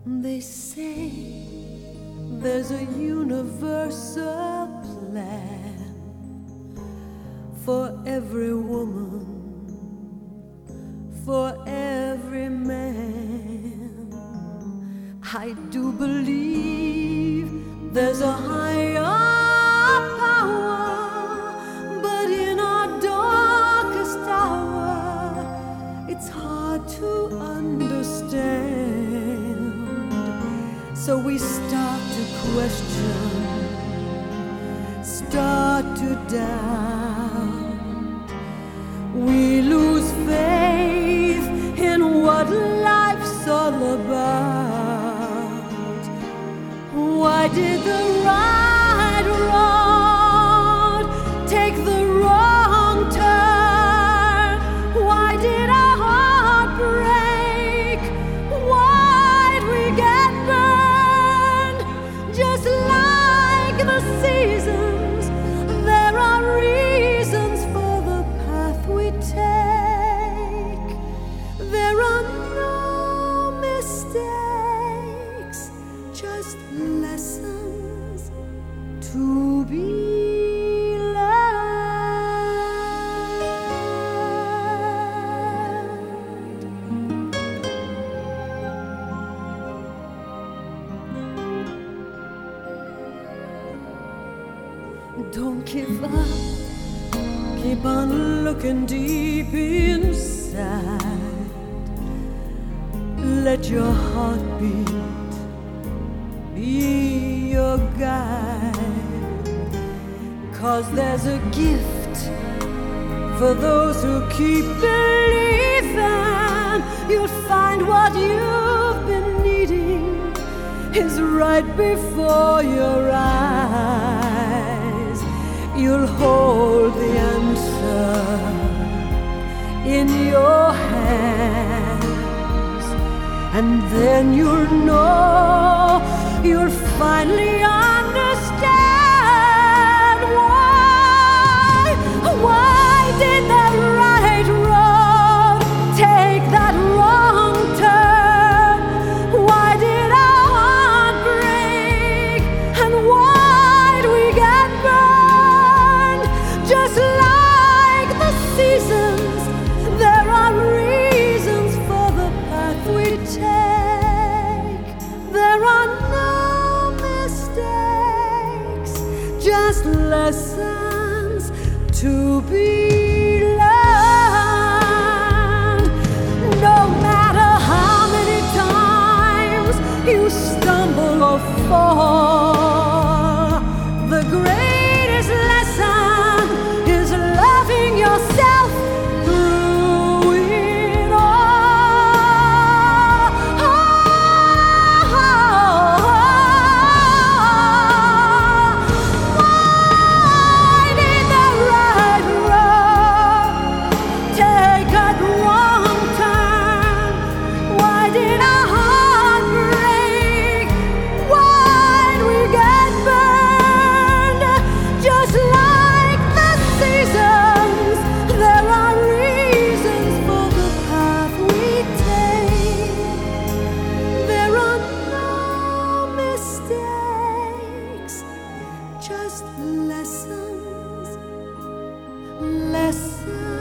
They say there's a universal plan for every woman, for every man. I do believe there's a higher power, but in our darkest hour, it's hard to understand. So we start to question, start to doubt. We lose faith in what life's all about. Why did the right road take the wrong turn? Why did our heart break? Why'd we get burned? Just like the seasons, there are reasons for the path we take. There are no mistakes, just lessons to be learned. Don't give up, keep on looking deep inside. Let your heartbeat be your guide. 'Cause there's a gift for those who keep believing. You'll find what you've been needing is right before your eyes. You'll hold the answer in your hands, and then you'll know, you'll finally understand why did the right road take that wrong turn? Why did our heart break? And why'd we get burned? Just like the seasons, there are reasons for the path we take. There are no mistakes, just lessons to be learned. No matter how many times you stumble or fall, the greatest lesson is loving yourself through it all. Why did the right road take that wrong turn? Why did our heart break? Why'd we get burned? Just like the seasons, there are reasons for the path we take. There are no mistakes, just lessons, lessons.